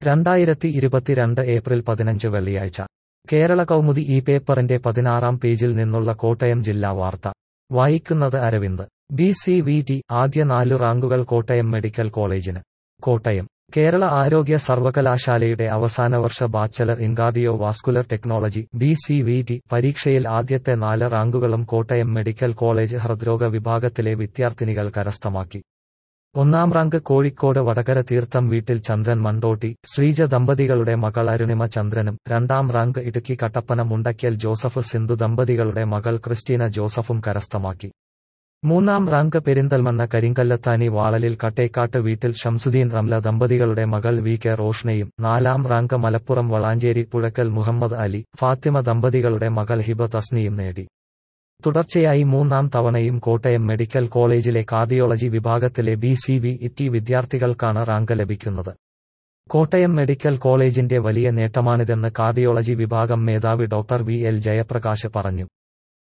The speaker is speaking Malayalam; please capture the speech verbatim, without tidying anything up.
രണ്ടായിരത്തി ഇരുപത്തിരണ്ട് ഏപ്രിൽ പതിനഞ്ച് വെള്ളിയാഴ്ച കേരള കൗമുദി ഈ പേപ്പറിന്റെ പതിനാറാം പേജിൽ നിന്നുള്ള കോട്ടയം ജില്ലാ വാർത്ത വായിക്കുന്നത് Aravind. B C V T ആദ്യ നാലു റാങ്കുകൾ കോട്ടയം മെഡിക്കൽ കോളേജിന്. കോട്ടയം കേരള ആരോഗ്യ സർവകലാശാലയുടെ അവസാനവർഷ bachelor in cardio vascular technology B C V T പരീക്ഷയിൽ ആദ്യത്തെ നാല് റാങ്കുകളും കോട്ടയം മെഡിക്കൽ കോളേജ് ഹൃദ്രോഗ വിഭാഗത്തിലെ വിദ്യാർത്ഥിനികൾ കരസ്ഥമാക്കി. ഒന്നാം റാങ്ക് കോഴിക്കോട് വടകര തീർത്ഥം വീട്ടിൽ ചന്ദ്രൻ മണ്ടോട്ടി, ശ്രീജ ദമ്പതികളുടെ മകൾ അരുണിമ ചന്ദ്രനും, രണ്ടാം റാങ്ക് ഇടുക്കി കട്ടപ്പന മുണ്ടയ്ക്കൽ ജോസഫ് സിന്ധു ദമ്പതികളുടെ മകൾ ക്രിസ്റ്റീന ജോസഫും കരസ്ഥമാക്കി. മൂന്നാം റാങ്ക് പെരിന്തൽമണ്ണ കരിങ്കല്ലത്താനി വാളലിൽ കട്ടേക്കാട്ട് വീട്ടിൽ ഷംസുദ്ദീൻ റംല ദമ്പതികളുടെ മകൾ വി കെ റോഷ്നയും, നാലാം റാങ്ക് മലപ്പുറം വളാഞ്ചേരി പുഴക്കൽ മുഹമ്മദ് അലി, ഫാത്തിമ ദമ്പതികളുടെ മകൾ ഹിബ തസ്നിയും നേടി. തുടർച്ചയായി മൂന്നാം തവണയും കോട്ടയം മെഡിക്കൽ കോളേജിലെ കാർഡിയോളജി വിഭാഗത്തിലെ ബി സി വി ടി വിദ്യാർത്ഥികൾക്കാണ് റാങ്ക് ലഭിക്കുന്നത്. കോട്ടയം മെഡിക്കൽ കോളേജിന്റെ വലിയ നേട്ടമാണിതെന്ന് കാർഡിയോളജി വിഭാഗം മേധാവി ഡോക്ടർ വി എൽ ജയപ്രകാശ് പറഞ്ഞു.